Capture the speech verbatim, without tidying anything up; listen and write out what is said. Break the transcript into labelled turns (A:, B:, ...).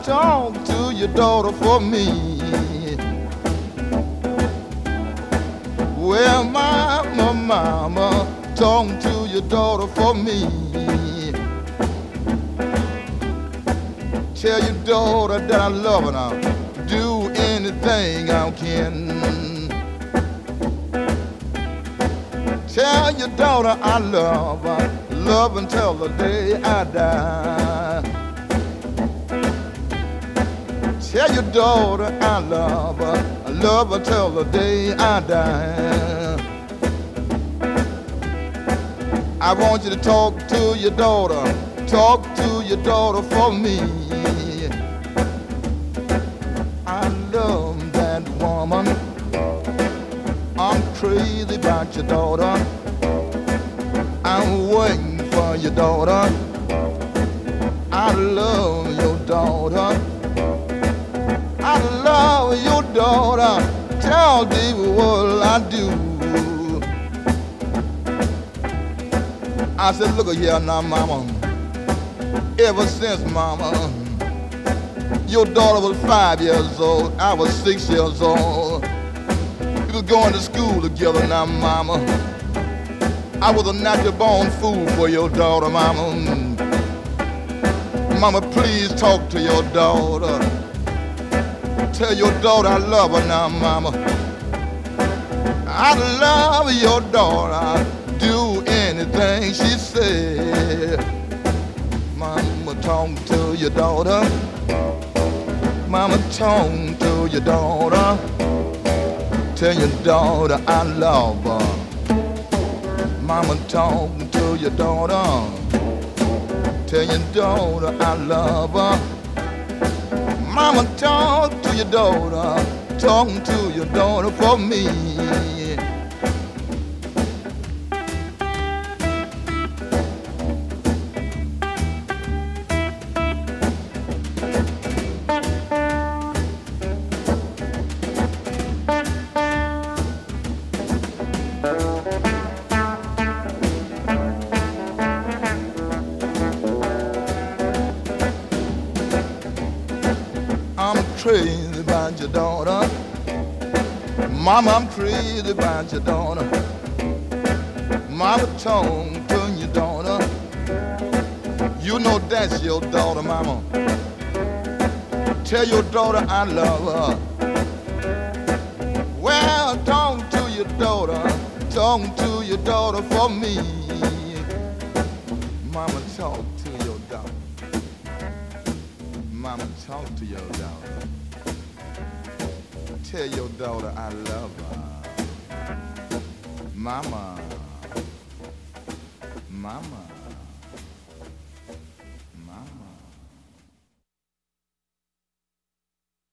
A: talk to your daughter for me. Well, mama, mama, talk to your daughter for me. Tell your daughter that I love her now. Do anything I can. Tell your daughter I love her. Love until the day I die. Tell your daughter I love her. I love her till the day I die. I want you to talk to your daughter. Talk to your daughter for me. I love that woman. I'm crazy about your daughter. I'm waiting for your daughter. I love your daughter. I love your daughter. Tell me what I do. I said, look here now, mama. Ever since, mama, your daughter was five years old, I was six years old. We was going to school together now, mama. I was a natural born fool for your daughter, mama. Mama, please talk to your daughter. Tell your daughter I love her now, mama. I love your daughter. Do anything she said. Mama, talk to your daughter. Mama, talk to your daughter. Tell your daughter I love her. Mama, talk to your daughter. Tell your daughter I love her. Mama, talk to your daughter. Talk to your daughter for me. I'm crazy about your daughter. Mama, I'm crazy about your daughter. Mama, talk to your daughter. You know that's your daughter, mama. Tell your daughter I love her. Well, talk to your daughter. Talk to your daughter for me. Mama, talk to your daughter. Mama, talk to your daughter. Tell your daughter I love her. Mama, mama.